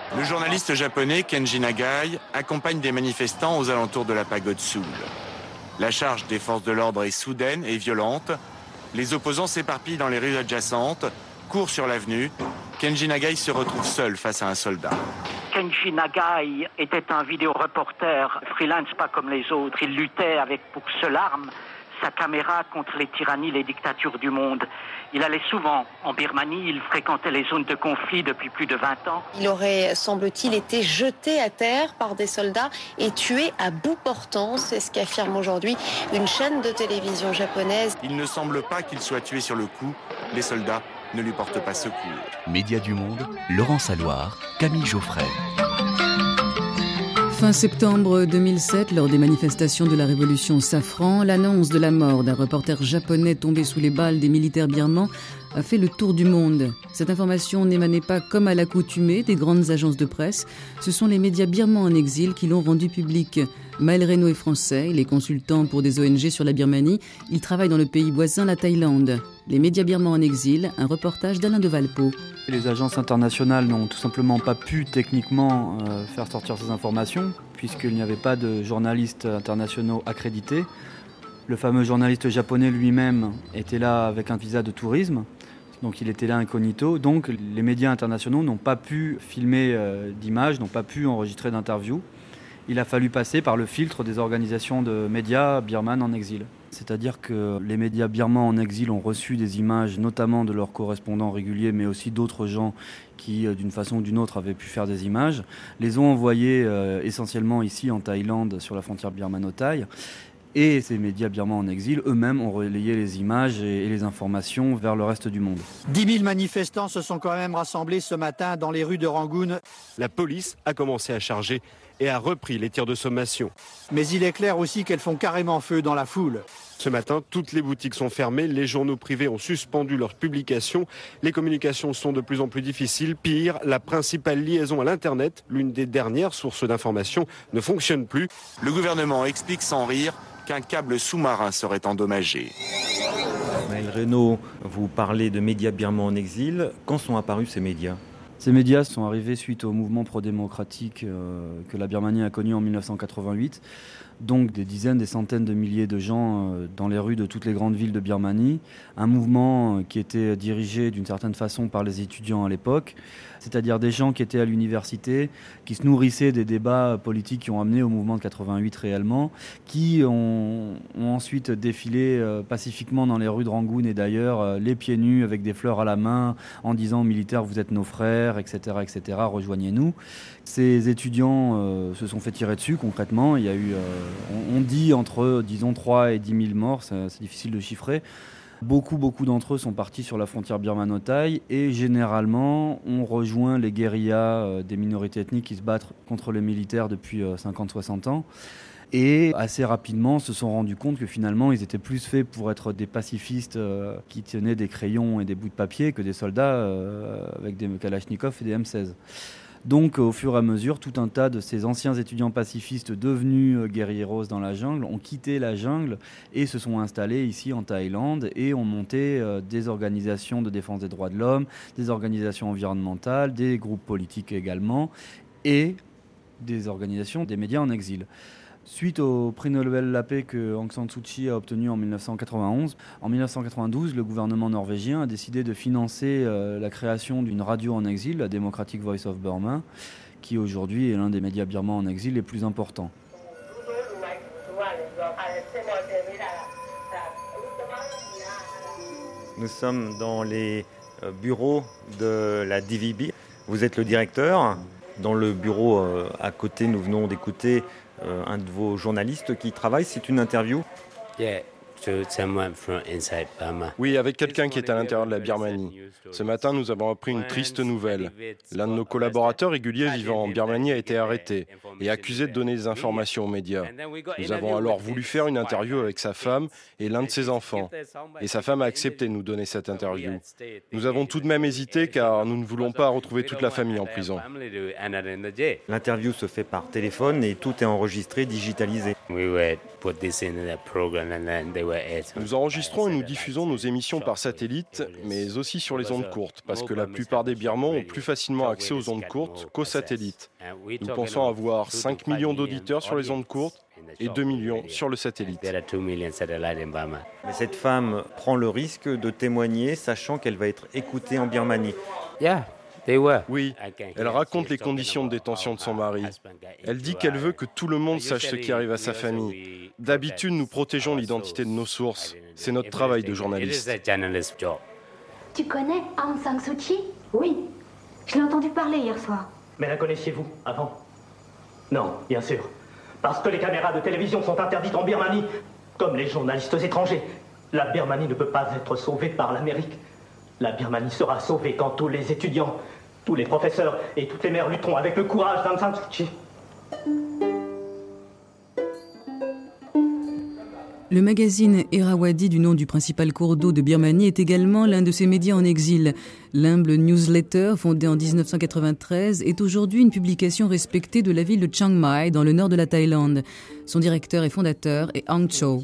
Le journaliste japonais Kenji Nagai accompagne des manifestants aux alentours de la pagode Soul. La charge des forces de l'ordre est soudaine et violente. Les opposants s'éparpillent dans les rues adjacentes, courent sur l'avenue. Kenji Nagai se retrouve seul face à un soldat. Kenji Nagai était un vidéoreporter freelance pas comme les autres. Il luttait avec pour seule arme sa caméra contre les tyrannies, les dictatures du monde. Il allait souvent en Birmanie, il fréquentait les zones de conflit depuis plus de 20 ans. Il aurait, semble-t-il, été jeté à terre par des soldats et tué à bout portant. C'est ce qu'affirme aujourd'hui une chaîne de télévision japonaise. Il ne semble pas qu'il soit tué sur le coup. Les soldats ne lui portent pas secours. Médias du Monde, Laurent Saloir, Camille Geoffray. Fin septembre 2007, lors des manifestations de la révolution Safran, l'annonce de la mort d'un reporter japonais tombé sous les balles des militaires birmans a fait le tour du monde. Cette information n'émanait pas comme à l'accoutumée des grandes agences de presse. Ce sont les médias birmans en exil qui l'ont rendu public. Maël Reynaud est français, il est consultant pour des ONG sur la Birmanie. Il travaille dans le pays voisin, la Thaïlande. Les médias birmans en exil, un reportage d'Alain de Valpo. Les agences internationales n'ont tout simplement pas pu techniquement faire sortir ces informations, puisqu'il n'y avait pas de journalistes internationaux accrédités. Le fameux journaliste japonais lui-même était là avec un visa de tourisme, donc il était là incognito. Donc les médias internationaux n'ont pas pu filmer d'images, n'ont pas pu enregistrer d'interviews. Il a fallu passer par le filtre des organisations de médias birmanes en exil. C'est-à-dire que les médias birmans en exil ont reçu des images, notamment de leurs correspondants réguliers, mais aussi d'autres gens qui, d'une façon ou d'une autre, avaient pu faire des images, les ont envoyées essentiellement ici en Thaïlande, sur la frontière birmano-thaï. Et ces médias birmans en exil, eux-mêmes, ont relayé les images et les informations vers le reste du monde. 10 000 manifestants se sont quand même rassemblés ce matin dans les rues de Rangoon. La police a commencé à charger et a repris les tirs de sommation. Mais il est clair aussi qu'elles font carrément feu dans la foule. Ce matin, toutes les boutiques sont fermées, les journaux privés ont suspendu leurs publications, les communications sont de plus en plus difficiles. Pire, la principale liaison à l'Internet, l'une des dernières sources d'information, ne fonctionne plus. Le gouvernement explique sans rire qu'un câble sous-marin serait endommagé. Maël Reynaud, vous parlez de médias birmans en exil. Quand sont apparus ces médias ? Ces médias sont arrivés suite au mouvement pro-démocratique que la Birmanie a connu en 1988. Donc des dizaines, des centaines de milliers de gens dans les rues de toutes les grandes villes de Birmanie. Un mouvement qui était dirigé d'une certaine façon par les étudiants à l'époque, c'est-à-dire des gens qui étaient à l'université, qui se nourrissaient des débats politiques qui ont amené au mouvement de 88 réellement, qui ont ensuite défilé pacifiquement dans les rues de Rangoon et d'ailleurs, les pieds nus avec des fleurs à la main, en disant aux militaires « vous êtes nos frères », etc., rejoignez-nous. Ces étudiants se sont fait tirer dessus concrètement. Il y a eu, on dit entre, disons, 3 et 10 000 morts, c'est difficile de chiffrer. Beaucoup d'entre eux sont partis sur la frontière birmano-thaï et généralement ont rejoint les guérillas des minorités ethniques qui se battent contre les militaires depuis 50-60 ans. Et assez rapidement se sont rendus compte que finalement ils étaient plus faits pour être des pacifistes qui tenaient des crayons et des bouts de papier que des soldats avec des kalachnikovs et des M16. Donc au fur et à mesure, tout un tas de ces anciens étudiants pacifistes devenus guerrieros dans la jungle ont quitté la jungle et se sont installés ici en Thaïlande et ont monté des organisations de défense des droits de l'homme, des organisations environnementales, des groupes politiques également et des organisations des médias en exil. Suite au prix Nobel de la paix que Aung San Suu Kyi a obtenu en 1991, en 1992, le gouvernement norvégien a décidé de financer la création d'une radio en exil, la Democratic Voice of Burma, qui aujourd'hui est l'un des médias birmans en exil les plus importants. Nous sommes dans les bureaux de la DVB. Vous êtes le directeur. Dans le bureau à côté, nous venons d'écouter un de vos journalistes qui travaille. C'est une interview. Oui, avec quelqu'un qui est à l'intérieur de la Birmanie. Ce matin, nous avons appris une triste nouvelle. L'un de nos collaborateurs réguliers vivant en Birmanie a été arrêté et accusé de donner des informations aux médias. Nous avons alors voulu faire une interview avec sa femme et l'un de ses enfants. Et sa femme a accepté de nous donner cette interview. Nous avons tout de même hésité car nous ne voulons pas retrouver toute la famille en prison. L'interview se fait par téléphone et tout est enregistré, digitalisé. Nous enregistrons et nous diffusons nos émissions par satellite, mais aussi sur les ondes courtes, parce que la plupart des Birmans ont plus facilement accès aux ondes courtes qu'aux satellites. Nous pensons avoir 5 millions d'auditeurs sur les ondes courtes et 2 millions sur le satellite. Mais cette femme prend le risque de témoigner, sachant qu'elle va être écoutée en Birmanie. Oui, elle raconte les conditions de détention de son mari. Elle dit qu'elle veut que tout le monde sache ce qui arrive à sa famille. D'habitude, nous protégeons l'identité de nos sources. C'est notre travail de journaliste. Tu connais Aung San Suu Kyi ? Oui, je l'ai entendu parler hier soir. Mais la connaissiez-vous avant ? Non, bien sûr. Parce que les caméras de télévision sont interdites en Birmanie, comme les journalistes étrangers. La Birmanie ne peut pas être sauvée par l'Amérique. La Birmanie sera sauvée quand tous les étudiants, tous les professeurs et toutes les mères lutteront avec le courage d'Aung San Suu Kyi. Le magazine Irrawaddy, du nom du principal cours d'eau de Birmanie, est également l'un de ses médias en exil. L'humble newsletter, fondé en 1993, est aujourd'hui une publication respectée de la ville de Chiang Mai, dans le nord de la Thaïlande. Son directeur et fondateur est Aung Cho.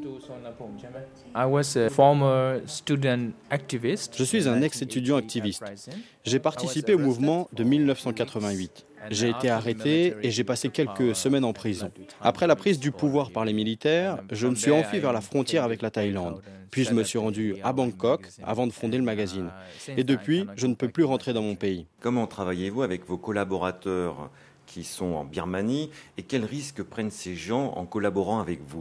Je suis un ex-étudiant activiste. J'ai participé au mouvement de 1988. J'ai été arrêté et j'ai passé quelques semaines en prison. Après la prise du pouvoir par les militaires, je me suis enfui vers la frontière avec la Thaïlande. Puis je me suis rendu à Bangkok avant de fonder le magazine. Et depuis, je ne peux plus rentrer dans mon pays. Comment travaillez-vous avec vos collaborateurs qui sont en Birmanie et quels risques prennent ces gens en collaborant avec vous ?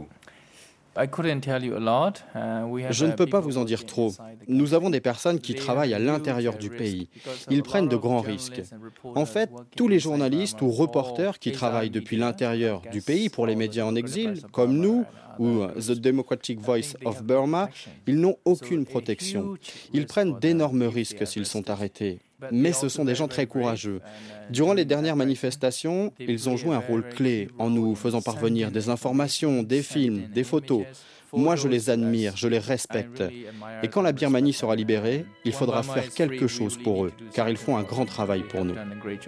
Je ne peux pas vous en dire trop. Nous avons des personnes qui travaillent à l'intérieur du pays. Ils prennent de grands risques. En fait, tous les journalistes ou reporters qui travaillent depuis l'intérieur du pays pour les médias en exil, comme nous ou The Democratic Voice of Burma, ils n'ont aucune protection. Ils prennent d'énormes risques s'ils sont arrêtés. Mais ce sont des gens très courageux. Durant les dernières manifestations, ils ont joué un rôle clé en nous faisant parvenir des informations, des films, des photos. Moi, je les admire, je les respecte. Et quand la Birmanie sera libérée, il faudra faire quelque chose pour eux, car ils font un grand travail pour nous.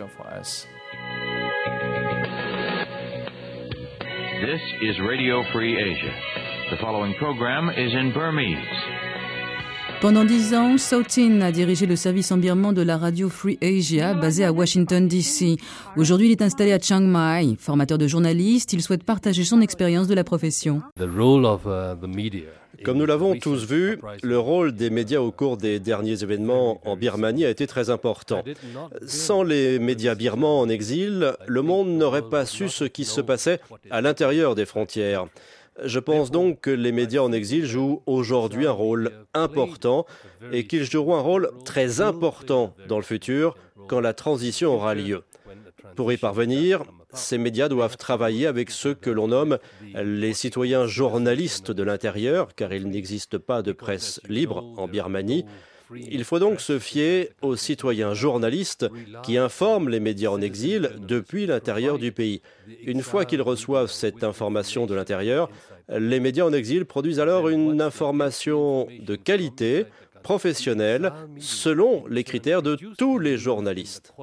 This is Radio Free Asia. The following program is in Burmese. Pendant 10 ans, Sautin a dirigé le service en birman de la radio Free Asia, basé à Washington, D.C. Aujourd'hui, il est installé à Chiang Mai. Formateur de journaliste, il souhaite partager son expérience de la profession. Comme nous l'avons tous vu, le rôle des médias au cours des derniers événements en Birmanie a été très important. Sans les médias birmans en exil, le monde n'aurait pas su ce qui se passait à l'intérieur des frontières. Je pense donc que les médias en exil jouent aujourd'hui un rôle important et qu'ils joueront un rôle très important dans le futur quand la transition aura lieu. Pour y parvenir, ces médias doivent travailler avec ceux que l'on nomme les citoyens journalistes de l'intérieur, car il n'existe pas de presse libre en Birmanie. Il faut donc se fier aux citoyens journalistes qui informent les médias en exil depuis l'intérieur du pays. Une fois qu'ils reçoivent cette information de l'intérieur, les médias en exil produisent alors une information de qualité, professionnelle, selon les critères de tous les journalistes.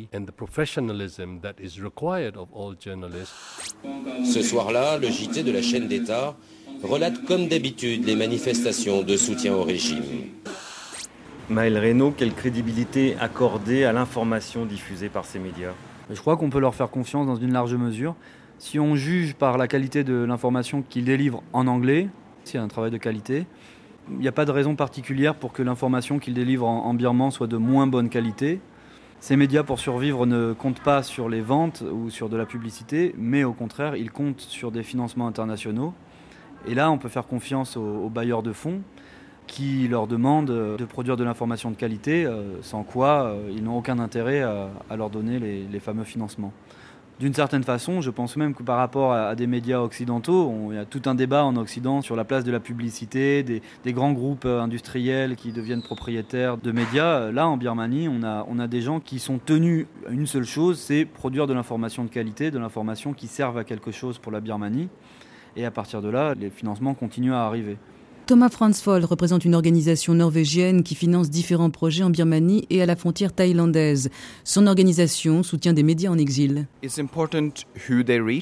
Ce soir-là, le JT de la chaîne d'État relate comme d'habitude les manifestations de soutien au régime. Maël Reynaud, quelle crédibilité accorder à l'information diffusée par ces médias ? Je crois qu'on peut leur faire confiance dans une large mesure. Si on juge par la qualité de l'information qu'ils délivrent en anglais, s'il y a un travail de qualité, il n'y a pas de raison particulière pour que l'information qu'ils délivrent en birman soit de moins bonne qualité. Ces médias, pour survivre, ne comptent pas sur les ventes ou sur de la publicité, mais au contraire, ils comptent sur des financements internationaux. Et là, on peut faire confiance aux bailleurs de fonds qui leur demandent de produire de l'information de qualité, sans quoi ils n'ont aucun intérêt à leur donner les fameux financements. D'une certaine façon, je pense même que par rapport à des médias occidentaux, il y a tout un débat en Occident sur la place de la publicité, des grands groupes industriels qui deviennent propriétaires de médias. Là, en Birmanie, on a des gens qui sont tenus à une seule chose, c'est produire de l'information de qualité, de l'information qui serve à quelque chose pour la Birmanie. Et à partir de là, les financements continuent à arriver. Thomas Fransvold représente une organisation norvégienne qui finance différents projets en Birmanie et à la frontière thaïlandaise. Son organisation soutient des médias en exil.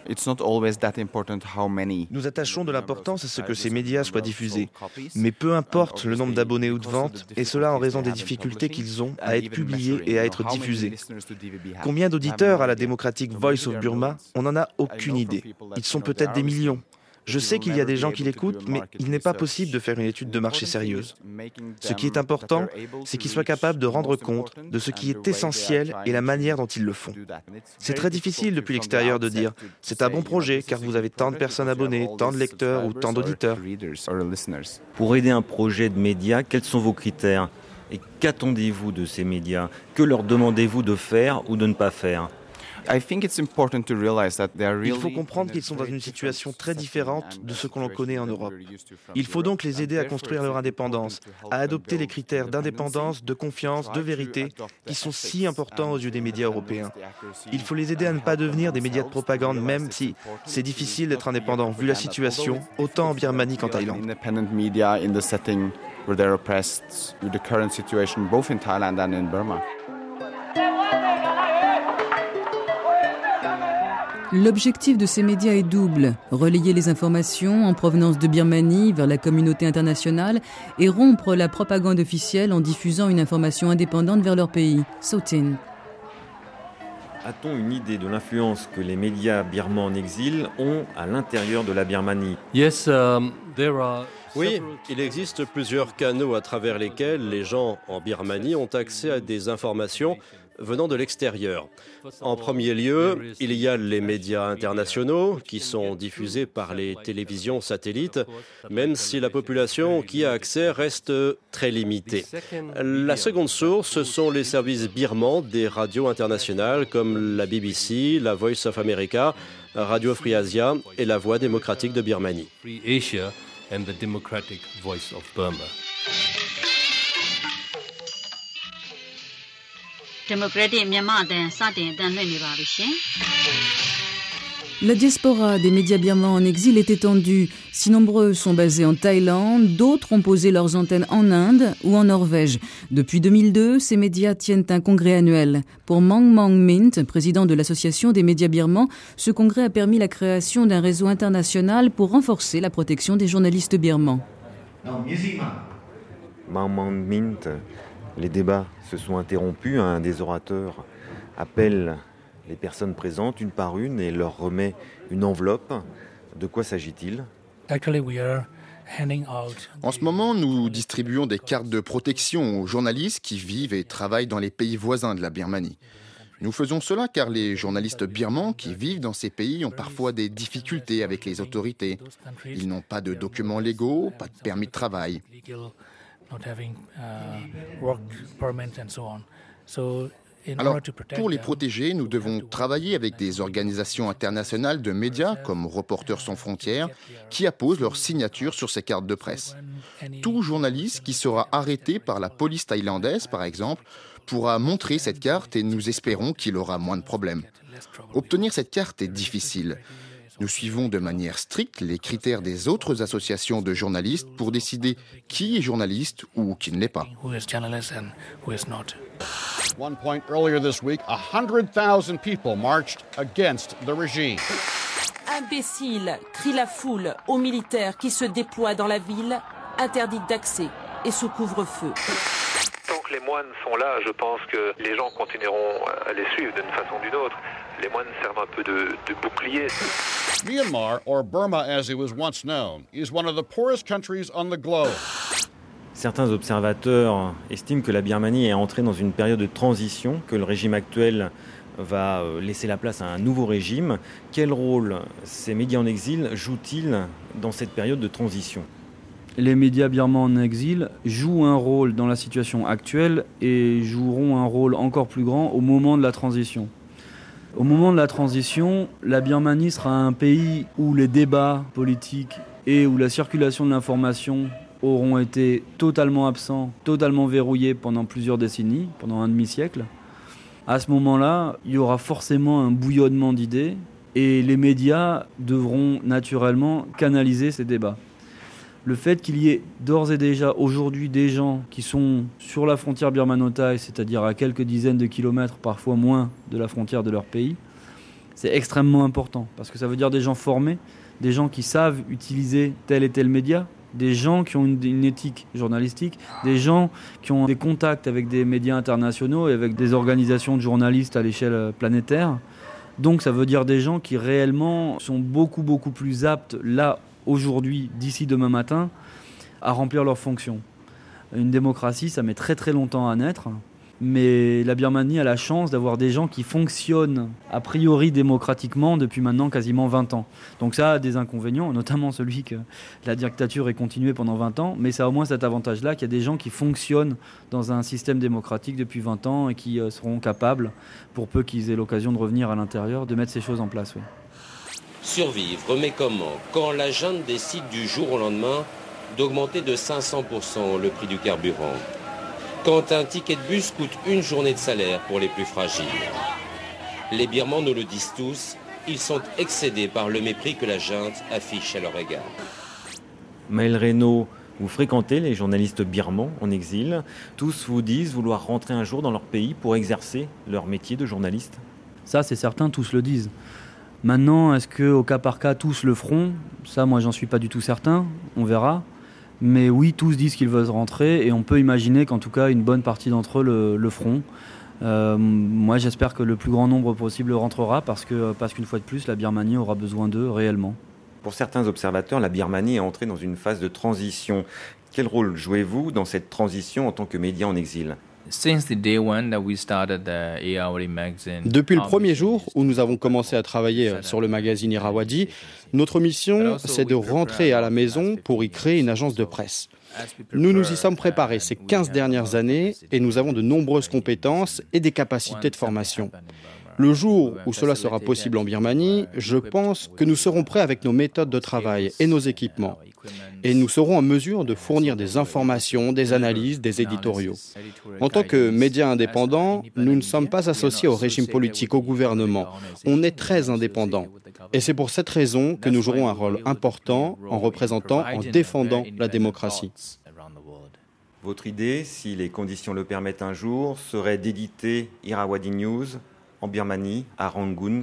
Nous attachons de l'importance à ce que ces médias soient diffusés, mais peu importe le nombre d'abonnés ou de ventes, et cela en raison des difficultés qu'ils ont à être publiés et à être diffusés. Combien d'auditeurs à la démocratique Voice of Burma? On n'en a aucune idée. Ils sont peut-être des millions. Je sais qu'il y a des gens qui l'écoutent, mais il n'est pas possible de faire une étude de marché sérieuse. Ce qui est important, c'est qu'ils soient capables de rendre compte de ce qui est essentiel et la manière dont ils le font. C'est très difficile depuis l'extérieur de dire « c'est un bon projet car vous avez tant de personnes abonnées, tant de lecteurs ou tant d'auditeurs ». Pour aider un projet de médias, quels sont vos critères? Et qu'attendez-vous de ces médias? Que leur demandez-vous de faire ou de ne pas faire? Il faut comprendre qu'ils sont dans une situation très différente de ce que l'on connaît en Europe. Il faut donc les aider à construire leur indépendance, à adopter les critères d'indépendance, de confiance, de vérité, qui sont si importants aux yeux des médias européens. Il faut les aider à ne pas devenir des médias de propagande, même si c'est difficile d'être indépendant, vu la situation, autant en Birmanie qu'en Thaïlande. L'objectif de ces médias est double, relayer les informations en provenance de Birmanie vers la communauté internationale et rompre la propagande officielle en diffusant une information indépendante vers leur pays. Sotin. A-t-on une idée de l'influence que les médias birmans en exil ont à l'intérieur de la Birmanie? Oui, il existe plusieurs canaux à travers lesquels les gens en Birmanie ont accès à des informations venant de l'extérieur. En premier lieu, il y a les médias internationaux qui sont diffusés par les télévisions satellites, même si la population qui a accès reste très limitée. La seconde source, ce sont les services birmans des radios internationales comme la BBC, la Voice of America, Radio Free Asia et la Voix démocratique de Birmanie. La diaspora des médias birmans en exil est étendue. Si nombreux sont basés en Thaïlande, d'autres ont posé leurs antennes en Inde ou en Norvège. Depuis 2002, ces médias tiennent un congrès annuel. Pour Maung Maung Mint, président de l'association des médias birmans, ce congrès a permis la création d'un réseau international pour renforcer la protection des journalistes birmans. Maung Maung Mint, les débats se sont interrompus. Un des orateurs appelle les personnes présentes une par une et leur remet une enveloppe. De quoi s'agit-il? En ce moment, nous distribuons des cartes de protection aux journalistes qui vivent et travaillent dans les pays voisins de la Birmanie. Nous faisons cela car les journalistes birmans qui vivent dans ces pays ont parfois des difficultés avec les autorités. Ils n'ont pas de documents légaux, pas de permis de travail. Alors, pour les protéger, nous devons travailler avec des organisations internationales de médias comme Reporters sans frontières qui apposent leur signature sur ces cartes de presse. Tout journaliste qui sera arrêté par la police thaïlandaise, par exemple, pourra montrer cette carte et nous espérons qu'il aura moins de problèmes. Obtenir cette carte est difficile. Nous suivons de manière stricte les critères des autres associations de journalistes pour décider qui est journaliste ou qui ne l'est pas. One point earlier this week, 100,000 people marched against the regime. Imbécile, crie la foule aux militaires qui se déploient dans la ville, interdite d'accès et sous couvre-feu. Tant que les moines sont là, je pense que les gens continueront à les suivre d'une façon ou d'une autre. Les moines servent un peu de bouclier. Myanmar, or Burma as it was once known, is one of the poorest countries on the globe. Certains observateurs estiment que la Birmanie est entrée dans une période de transition, que le régime actuel va laisser la place à un nouveau régime. Quel rôle ces médias en exil jouent-ils dans cette période de transition ? Les médias birmans en exil jouent un rôle dans la situation actuelle et joueront un rôle encore plus grand au moment de la transition. Au moment de la transition, la Birmanie sera un pays où les débats politiques et où la circulation de l'information auront été totalement absents, totalement verrouillés pendant plusieurs décennies, pendant un demi-siècle. À ce moment-là, il y aura forcément un bouillonnement d'idées et les médias devront naturellement canaliser ces débats. Le fait qu'il y ait d'ores et déjà aujourd'hui des gens qui sont sur la frontière birmano-thaï, c'est-à-dire à quelques dizaines de kilomètres, parfois moins, de la frontière de leur pays, c'est extrêmement important, parce que ça veut dire des gens formés, des gens qui savent utiliser tel et tel média, des gens qui ont une éthique journalistique, des gens qui ont des contacts avec des médias internationaux et avec des organisations de journalistes à l'échelle planétaire. Donc ça veut dire des gens qui réellement sont beaucoup plus aptes, là, aujourd'hui, d'ici demain matin, à remplir leurs fonctions. Une démocratie, ça met très longtemps à naître. Mais la Birmanie a la chance d'avoir des gens qui fonctionnent a priori démocratiquement depuis maintenant quasiment 20 ans. Donc ça a des inconvénients, notamment celui que la dictature ait continuée pendant 20 ans, mais ça a au moins cet avantage-là qu'il y a des gens qui fonctionnent dans un système démocratique depuis 20 ans et qui seront capables, pour peu qu'ils aient l'occasion de revenir à l'intérieur, de mettre ces choses en place. Oui. Survivre, mais comment? Quand la junte décide du jour au lendemain d'augmenter de 500% le prix du carburant. Quand un ticket de bus coûte une journée de salaire pour les plus fragiles. Les Birmans nous le disent tous, ils sont excédés par le mépris que la junte affiche à leur égard. Maël Reynaud, vous fréquentez les journalistes birmans en exil. Tous vous disent vouloir rentrer un jour dans leur pays pour exercer leur métier de journaliste. Ça, c'est certain, tous le disent. Maintenant, est-ce qu'au cas par cas, tous le feront? Ça, moi, j'en suis pas du tout certain. On verra. Mais oui, tous disent qu'ils veulent rentrer et on peut imaginer qu'en tout cas, une bonne partie d'entre eux le feront. Moi, j'espère que le plus grand nombre possible rentrera parce qu'une fois de plus, la Birmanie aura besoin d'eux réellement. Pour certains observateurs, la Birmanie est entrée dans une phase de transition. Quel rôle jouez-vous dans cette transition en tant que média en exil ? Depuis le premier jour où nous avons commencé à travailler sur le magazine Irrawaddy, notre mission, c'est de rentrer à la maison pour y créer une agence de presse. Nous nous y sommes préparés ces 15 dernières années et nous avons de nombreuses compétences et des capacités de formation. Le jour où cela sera possible en Birmanie, je pense que nous serons prêts avec nos méthodes de travail et nos équipements. Et nous serons en mesure de fournir des informations, des analyses, des éditoriaux. En tant que médias indépendants, nous ne sommes pas associés au régime politique, au gouvernement. On est très indépendants. Et c'est pour cette raison que nous jouerons un rôle important en représentant, en défendant la démocratie. Votre idée, si les conditions le permettent un jour, serait d'éditer Irrawaddy News en Birmanie, à Rangoon.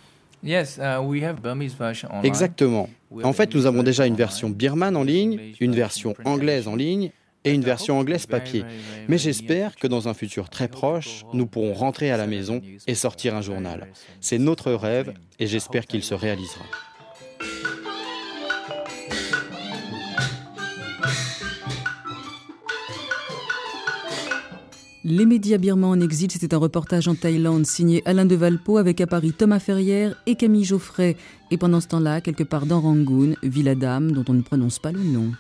Exactement. En fait, nous avons déjà une version birmane en ligne, une version anglaise en ligne et une version anglaise papier. Mais j'espère que dans un futur très proche, nous pourrons rentrer à la maison et sortir un journal. C'est notre rêve et j'espère qu'il se réalisera. Les médias birmans en exil, c'était un reportage en Thaïlande signé Alain de Valpo avec à Paris Thomas Ferrière et Camille Geoffray. Et pendant ce temps-là, quelque part dans Rangoon, ville Adam, dont on ne prononce pas le nom.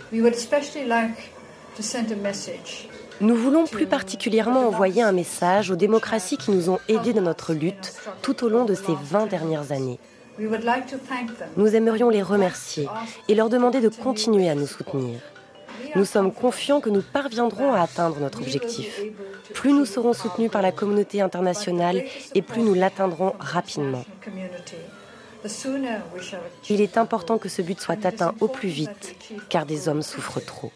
Nous voulons plus particulièrement envoyer un message aux démocraties qui nous ont aidés dans notre lutte tout au long de ces 20 dernières années. Nous aimerions les remercier et leur demander de continuer à nous soutenir. Nous sommes confiants que nous parviendrons à atteindre notre objectif. Plus nous serons soutenus par la communauté internationale et plus nous l'atteindrons rapidement. Il est important que ce but soit atteint au plus vite, car des hommes souffrent trop.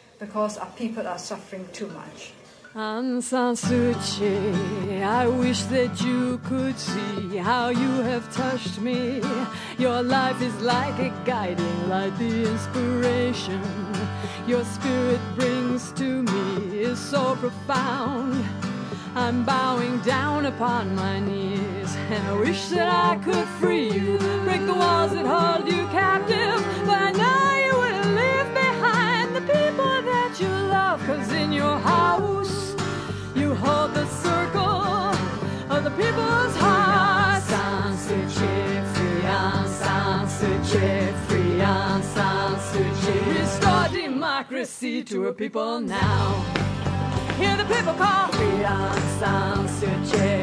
Aung San Suu Kyi, I wish that you could see how you have touched me. Your life is like a guiding light, the inspiration your spirit brings to me is so profound. I'm bowing down upon my knees, and I wish that I could free you, break the walls that hold you captive, but I know you will leave behind the people that you love, 'cause in your house you hold the circle of the people's hearts. Aung San Suu Kyi, free Aung San Suu Kyi, free Aung San Suu Kyi. Restore democracy to her people now. Hear the people call, free Aung San Suu Kyi.